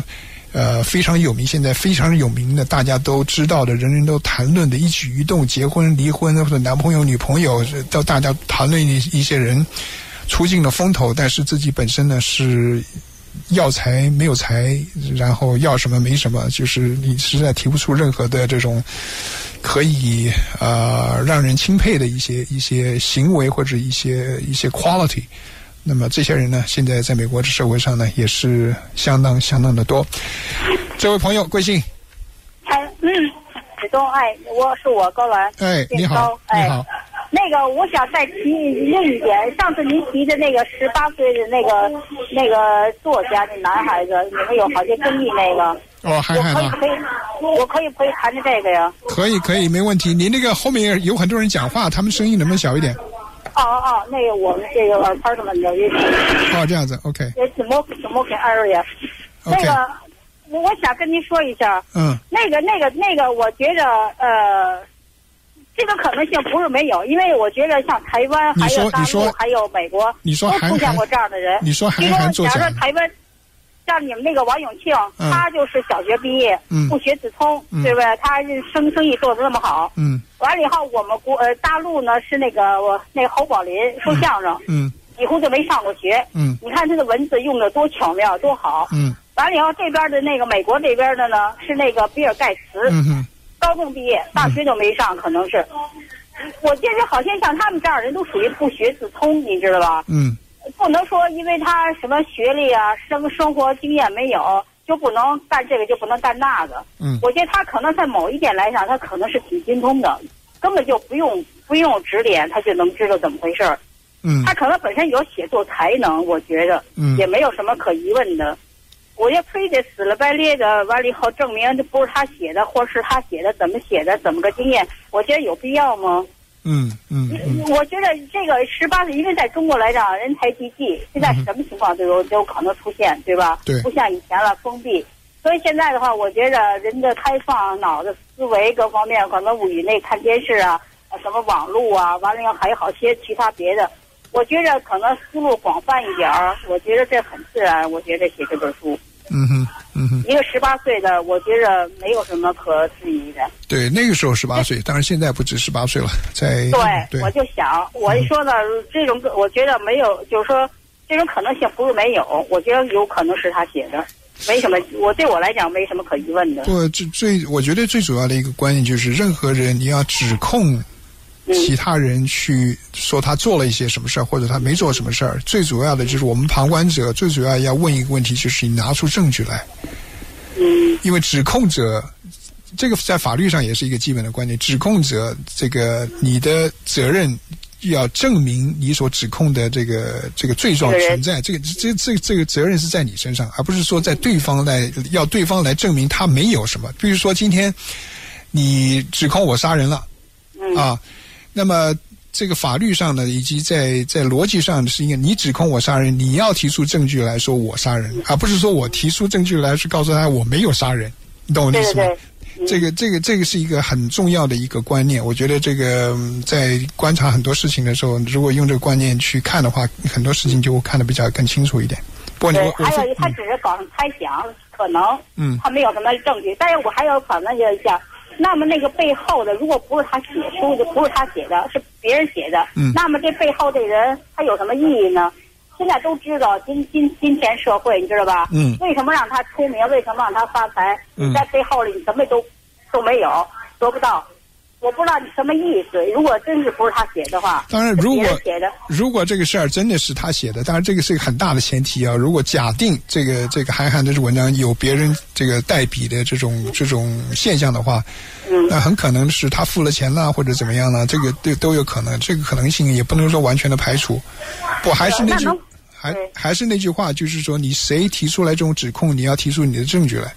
非常有名，现在非常有名的，大家都知道的，人人都谈论的一举一动，结婚、离婚或者男朋友、女朋友，都大家谈论一些人出尽了风头，但是自己本身呢是要财没有财，然后要什么没什么，就是你实在提不出任何的这种可以让人钦佩的一些行为或者一些 quality。那么这些人呢，现在在美国的社会上呢，也是相当的多。这位朋友贵姓？ 子东，我高兰。 你好，你好。 那个，我想再提另一点，上次您提的那个18岁的那个作家那男孩子，你们有好些争议那个。 韩寒啊。 我可以谈谈这个呀？ 可以，没问题。您那个后面有很多人讲话，他们声音能不能小一点？ 那个我们这个 apartment 的这样子 ，OK。 smoking area。那个，我想跟您说一下。那个，我觉着这个可能性不是没有，因为我觉得像台湾还有大陆还有美国，都出现过这样的人。 你说韩寒作家。 假如台湾。像你们那个王永庆，他就是小学毕业，不学自通，对不对？他生意做得那么好，完了以后，我们大陆呢是那个侯宝林说相声，几乎就没上过学，你看他的文字用的多巧妙，多好，完了以后这边的那个美国这边的呢是那个比尔盖茨，高中毕业，大学都没上，可能是，我觉得好像像他们这样的人都属于不学自通，你知道吧？不能说因为他什么学历啊、生活经验没有，就不能干这个，就不能干那个。我觉得他可能在某一点来讲，他可能是挺精通的，根本就不用指点，他就能知道怎么回事儿。他可能本身有写作才能，我觉得也没有什么可疑问的。我就非得死了白咧的，完了以后证明这不是他写的，或是他写的怎么写的，怎么个经验？我觉得有必要吗？我觉得这个18岁，因为在中国来讲，人才济济，现在什么情况都有可能出现，对吧？ 对， 不像以前了封闭。所以现在的话，我觉得人的开放、脑子思维各方面，可能以内看电视啊，什么网络啊，完了以后还有好些其他别的，我觉得可能思路广泛一点儿，我觉得这很自然。我觉得写这本书。一个18岁的，我觉着没有什么可质疑的。 对，那个时候18岁，当然现在不止18岁了。对， 我就想，我一说呢，这种我觉得没有，就是说这种可能性不是没有，我觉得有可能是他写的，没什么，对我来讲没什么可疑问的。 不，我觉得最主要的一个观念就是，任何人你要指控其他人去说他做了一些什么事儿，或者他没做什么事儿，最主要的就是我们旁观者最主要要问一个问题，就是你拿出证据来。因为指控者，这个在法律上也是一个基本的观念，指控者这个你的责任要证明你所指控的这个罪状存在，这个责任是在你身上，而不是说在对方来证明他没有什么。比如说今天你指控我杀人了，那么这个法律上呢，以及在逻辑上是因为你指控我杀人，你要提出证据来说我杀人，而不是说我提出证据来是告诉他我没有杀人，你懂我的意思吗？这个是一个很重要的一个观念。我觉得这个在观察很多事情的时候，如果用这个观念去看的话，很多事情就会看得比较更清楚一点。不过还有他只是搞上猜想，可能他没有什么证据，但是我还有可能一下。那么那个背后的，如果不是他写书的，不是他写的，是别人写的，那么这背后这人他有什么意义呢？现在都知道金钱社会，你知道吧？为什么让他出名？为什么让他发财？你在背后里你什么都没有，得不到。我不知道你什么意思。如果真是不是他写的话， 当然如果这个事儿真的是他写的，当然这个是一个很大的前提啊。如果假定这个韩寒的文章有别人这个代笔的这种现象的话，那很可能是他付了钱啦，或者怎么样啦，这个都有可能，这个可能性也不能说完全的排除。不，还是那句话，就是说你谁提出来这种指控，你要提出你的证据来。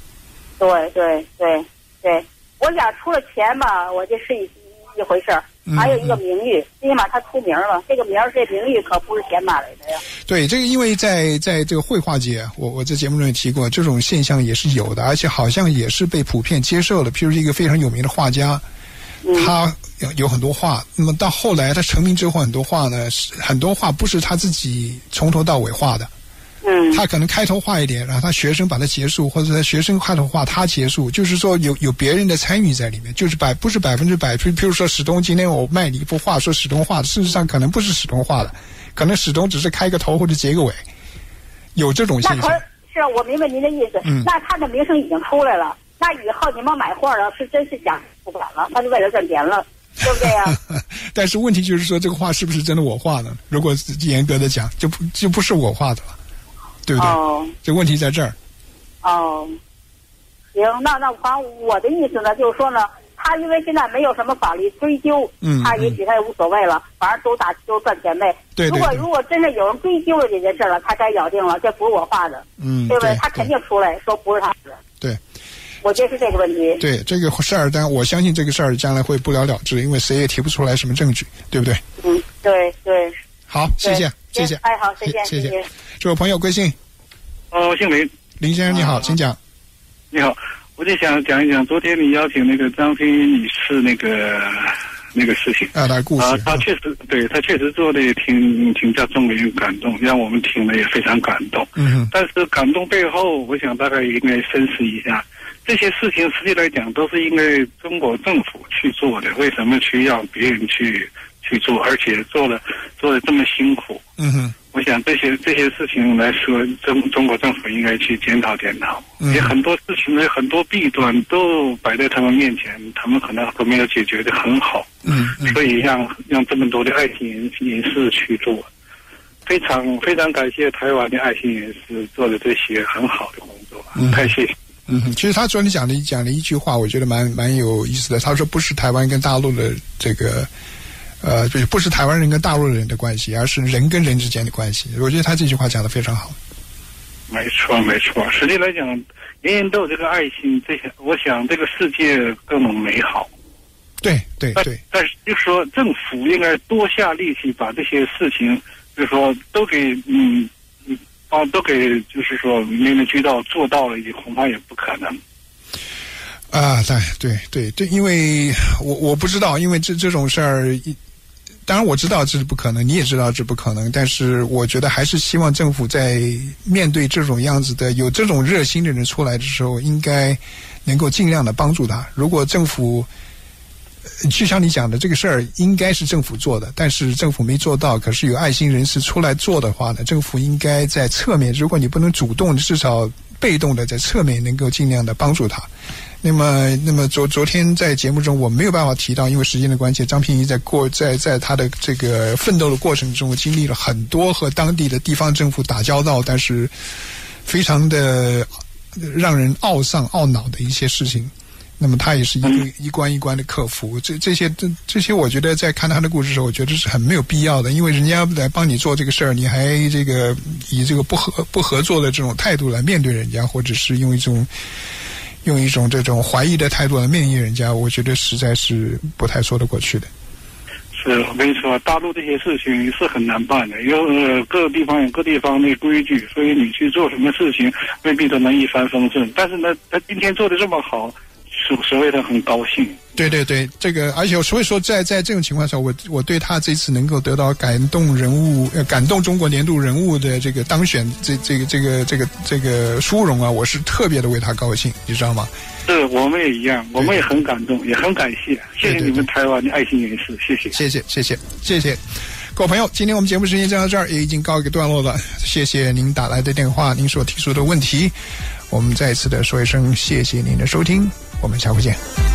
对。我想除了钱吧，我这是一回事儿，还有一个名誉，最起码他出名了，这个名誉可不是钱买来的呀。 对，这个因为在这个绘画界，我在节目中也提过，这种现象也是有的，而且好像也是被普遍接受的。譬如一个非常有名的画家，他有很多画，那么到后来他成名之后，很多画不是他自己从头到尾画的， 他可能开头画一点，然后他学生把它结束，或者他学生开头画他结束，就是说有别人的参与在里面，就是不是100%。譬如说史东今天我卖你一幅画，说史东画的，事实上可能不是史东画的，可能史东只是开个头或者结个尾，有这种现象。 是啊，我明白您的意思。那他的名声已经出来了，那以后你们买画的是真是假不管了，他就为了赚钱了。对不对呀？ 但是问题就是说，这个画是不是真的我画的？如果严格的讲，就不是我画的了，对不对？这问题在这儿。 行，那我的意思呢，就是说呢，他因为现在没有什么法律追究，他也许他也无所谓了，反正都赚钱呗。 对。 如果真是有人追究了这件事了，他该咬定了，这不是我画的，对不对？他肯定出来说不是他的。 对。 我觉得是这个问题。 对这个事儿，但我相信这个事儿将来会不了了之，因为谁也提不出来什么证据，对不对？ 对。 好，谢谢。 哎，好，再见， 谢谢。这位朋友贵姓？ 我姓林。 林先生你好，请讲。 你好，我就想讲一讲昨天你邀请那个张飞女士那个事情他的故事。 他确实做的也挺叫众人感动，让我们听了也非常感动。但是感动背后，我想大概应该深思一下。这些事情实际来讲都是应该中国政府去做的，为什么去让别人去做，而且做的这么辛苦？我想这些事情来说，中国政府应该去检讨。也很多事情的很多弊端都摆在他们面前，他们可能都没有解决的很好。所以让这么多的爱心人士去做，非常非常感谢台湾的爱心人士做的这些很好的工作，太谢谢。 其实他昨天讲了一句话，我觉得蛮有意思的。他说不是台湾跟大陆的这个不是台湾人跟大陆人的关系，而是人跟人之间的关系。我觉得他这句话讲得非常好。 没错。实际来讲，人人都有这个爱心，我想这个世界更能美好。 对。 但是就是说，政府应该多下力气把这些事情，就是说都给就是说面面俱到做到了，也恐怕也不可能。对，因为我不知道，因为这种事儿，当然我知道这是不可能，你也知道这不可能，但是我觉得还是希望政府在面对这种样子的有这种热心的人出来的时候，应该能够尽量的帮助他。如果政府就像你讲的，这个事儿应该是政府做的，但是政府没做到，可是有爱心人士出来做的话呢，政府应该在侧面，如果你不能主动，至少被动的在侧面能够尽量的帮助他。那么昨天在节目中我没有办法提到，因为时间的关系，张平仪在他的这个奋斗的过程中经历了很多和当地的地方政府打交道，但是非常的让人懊丧懊恼的一些事情。那么他也是一关一关的克服，这些我觉得在看他的故事的时候，我觉得是很没有必要的，因为人家来帮你做这个事儿，你还这个以这个不合作的这种态度来面对人家，或者是用一种这种怀疑的态度来面对人家，我觉得实在是不太说得过去的。是，我跟你说，大陆这些事情是很难办的，各个地方有各地方的规矩，所以你去做什么事情未必都能一帆风顺。但是呢，他今天做的这么好，所谓的很高兴。 对，这个，而且所以说在这种情况下，我对他这次能够得到感动中国年度人物的这个当选这个殊荣啊，我是特别的为他高兴，你知道吗？ 是，我们也一样，我们也很感动，也很感谢，谢谢你们台湾的爱心人士，谢谢。各位朋友，今天我们节目时间就到这儿，也已经告一个段落了。谢谢您打来的电话，您所提出的问题，我们再一次的说一声谢谢您的收听，我们下回见。